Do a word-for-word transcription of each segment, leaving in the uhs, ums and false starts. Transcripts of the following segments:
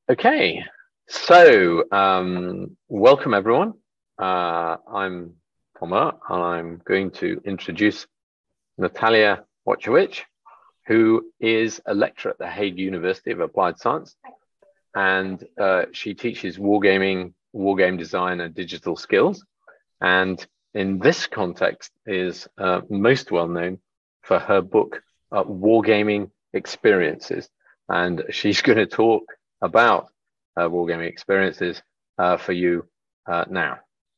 Okay, so um, welcome everyone. Uh, I'm Tomer, and I'm going to introduce Natalia Wojciewicz, who is a lecturer at the Hague University of Applied Science, and uh, she teaches wargaming, wargame design, and digital skills. And in this context, is uh, most well known for her book, uh, Wargaming Experiences, and she's going to talk about uh, wargaming experiences uh, for you uh, now.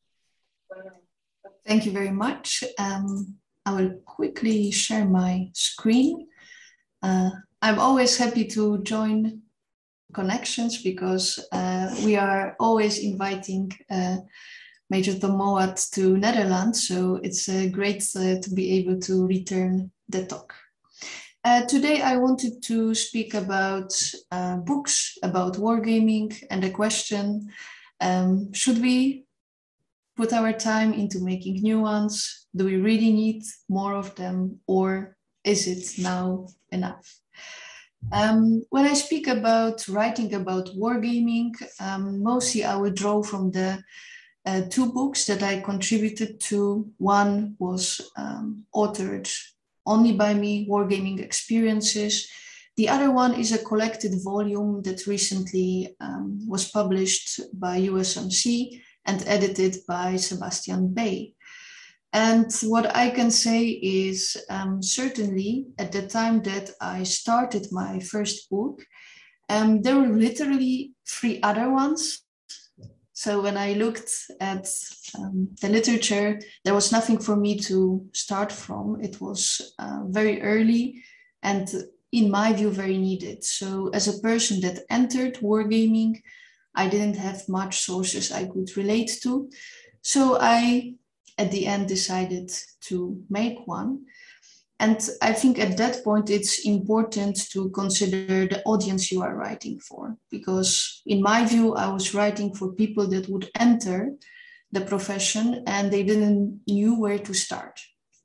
Thank you very much. Um, I will quickly share my screen. Uh, I'm always happy to join connections because uh, we are always inviting uh, Major Tomoat to Netherlands, so it's uh, great uh, to be able to return the talk. Uh, today I wanted to speak about uh, books, about wargaming, and the question, um, should we put our time into making new ones? Do we really need more of them, or is it now enough? Um, when I speak about writing about wargaming, um, mostly I will draw from the uh, two books that I contributed to. One was um, authored only by me, Wargaming Experiences. The other one is a collected volume that recently um, was published by U S M C and edited by Sebastian Bay. And what I can say is um, certainly at the time that I started my first book, um, there were literally three other ones. So when I looked at um, the literature, there was nothing for me to start from. It was uh, very early and, in my view, very needed. So as a person that entered wargaming, I didn't have much sources I could relate to. So I, at the end, decided to make one. And I think at that point, it's important to consider the audience you are writing for, because in my view, I was writing for people that would enter the profession and they didn't knew where to start.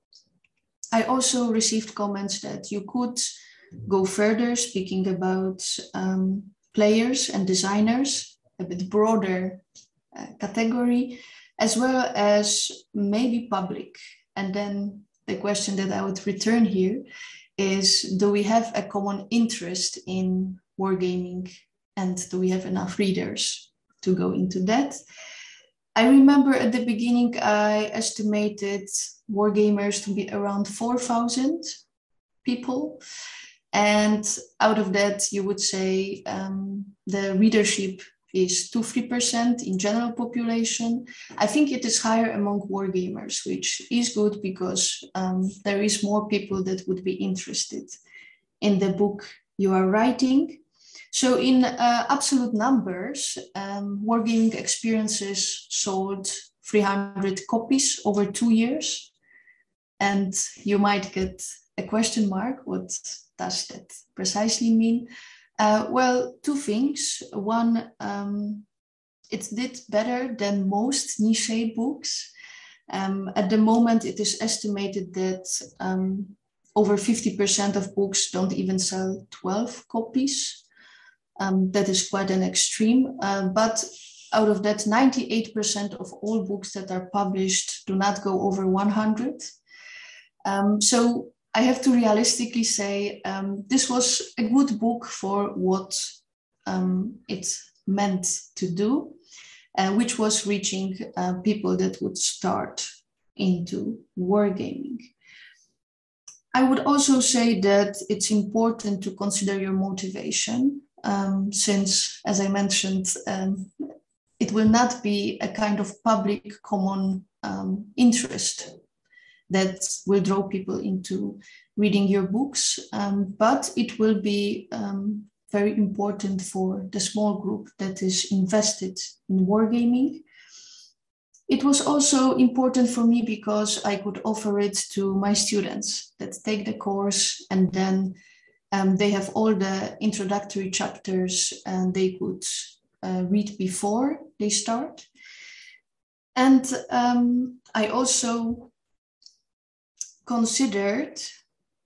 I also received comments that you could go further, speaking about um, players and designers, a bit broader uh, category, as well as maybe public. And then the question that I would return here is, do we have a common interest in wargaming, and do we have enough readers to go into that? I remember at the beginning, I estimated wargamers to be around four thousand people. And out of that, you would say um, the readership is two to three percent in general population. I think it is higher among wargamers, which is good because um, there is more people that would be interested in the book you are writing. So in uh, absolute numbers, um, Wargaming Experiences sold three hundred copies over two years. And you might get a question mark. What does that precisely mean? Uh, well, two things. One, um, it did better than most niche books. Um, at the moment, it is estimated that um, over fifty percent of books don't even sell twelve copies. Um, that is quite an extreme. Uh, but out of that, ninety-eight percent of all books that are published do not go over one hundred. Um, so I have to realistically say um, this was a good book for what um, it meant to do, uh, which was reaching uh, people that would start into wargaming. I would also say that it's important to consider your motivation, um, since, as I mentioned, um, it will not be a kind of public common um, interest that will draw people into reading your books, um, but it will be um, very important for the small group that is invested in wargaming. It was also important for me because I could offer it to my students that take the course, and then um, they have all the introductory chapters and they could uh, read before they start. And um, I also considered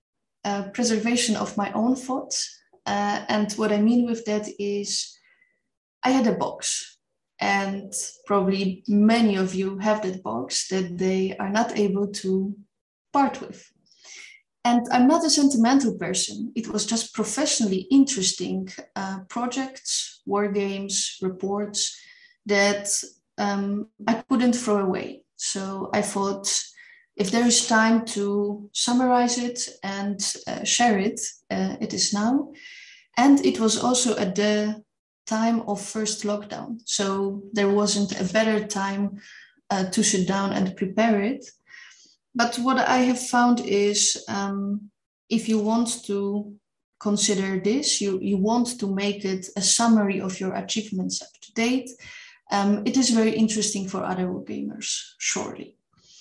uh, preservation of my own thoughts. Uh, and what I mean with that is I had a box, and probably many of you have that box that they are not able to part with. And I'm not a sentimental person. It was just professionally interesting uh, projects, war games, reports that um, I couldn't throw away. So I thought, if there is time to summarize it and uh, share it, uh, it is now. And it was also at the time of first lockdown. So there wasn't a better time uh, to sit down and prepare it. But what I have found is um, if you want to consider this, you, you want to make it a summary of your achievements up to date, um, it is very interesting for other gamers, surely.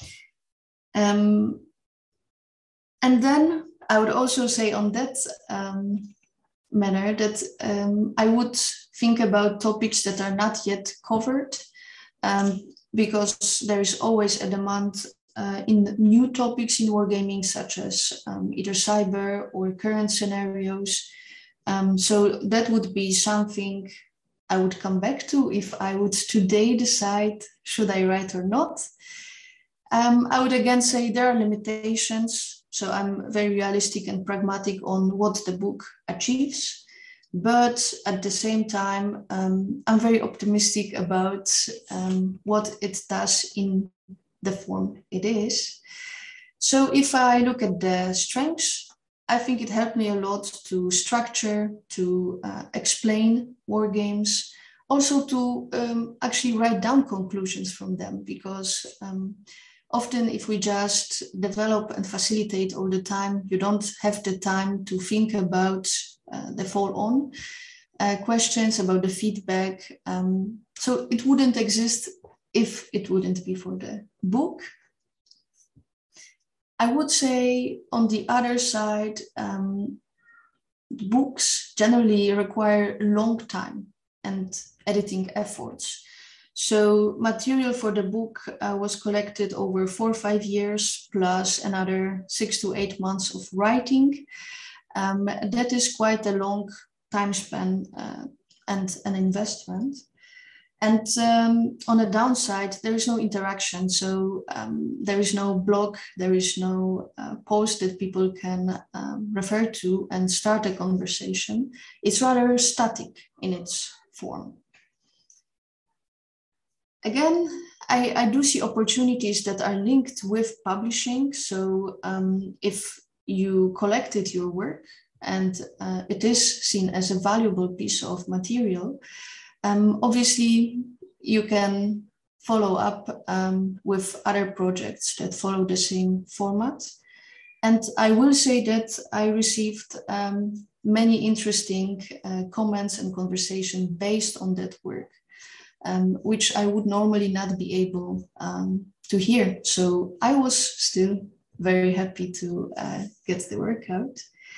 Um, and then I would also say on that um, manner that um, I would think about topics that are not yet covered, um, because there is always a demand uh, in new topics in wargaming, such as um, either cyber or current scenarios. Um, so that would be something I would come back to if I would today decide, should I write or not? Um, I would again say there are limitations. So I'm very realistic and pragmatic on what the book achieves. But at the same time, um, I'm very optimistic about um, what it does in the form it is. So if I look at the strengths, I think it helped me a lot to structure, to uh, explain war games, also to um, actually write down conclusions from them, because um, often if we just develop and facilitate all the time, you don't have the time to think about uh, the follow-on uh, questions, about the feedback. Um, so it wouldn't exist if it wouldn't be for the book. I would say on the other side, um, books generally require long time and editing efforts. So material for the book uh, was collected over four or five years, plus another six to eight months of writing. Um, that is quite a long time span uh, and an investment. And um, on the downside, there is no interaction. So um, there is no blog, there is no uh, post that people can um, refer to and start a conversation. It's rather static in its form. Again, I, I do see opportunities that are linked with publishing. So um, if you collected your work and uh, it is seen as a valuable piece of material, um, obviously you can follow up um, with other projects that follow the same format. And I will say that I received um, many interesting uh, comments and conversation based on that work. Um, which I would normally not be able um, to hear. So I was still very happy to uh, get the work out.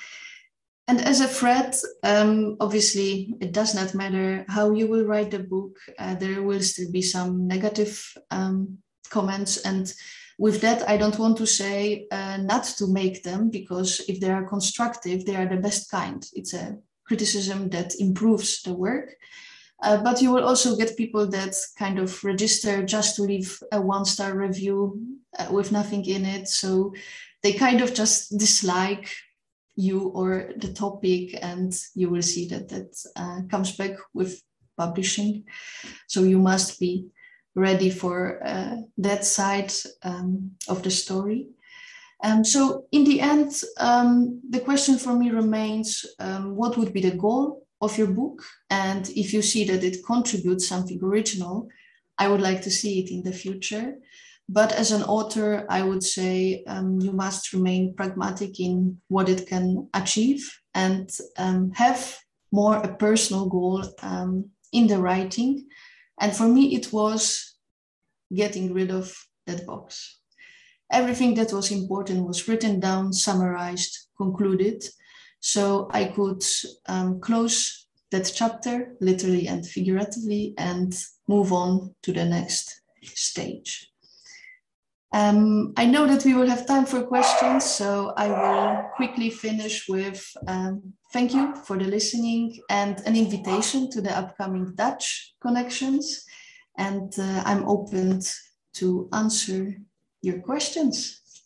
And as a thread, um, obviously, it does not matter how you will write the book. Uh, there will still be some negative um, comments. And with that, I don't want to say uh, not to make them, because if they are constructive, they are the best kind. It's a criticism that improves the work. Uh, but you will also get people that kind of register just to leave a one-star review uh, with nothing in it. So they kind of just dislike you or the topic, and you will see that that uh, comes back with publishing. So you must be ready for uh, that side um, of the story. Um, so in the end, um, the question for me remains, um, what would be the goal of your book? And if you see that it contributes something original, I would like to see it in the future. But as an author, I would say um, you must remain pragmatic in what it can achieve, and um, have more a personal goal um, in the writing. And for me, it was getting rid of that box. Everything that was important was written down, summarized, concluded. So I could um, close that chapter, literally and figuratively, and move on to the next stage. Um, I know that we will have time for questions, so I will quickly finish with um, thank you for the listening and an invitation to the upcoming Dutch connections. And uh, I'm open to answer your questions.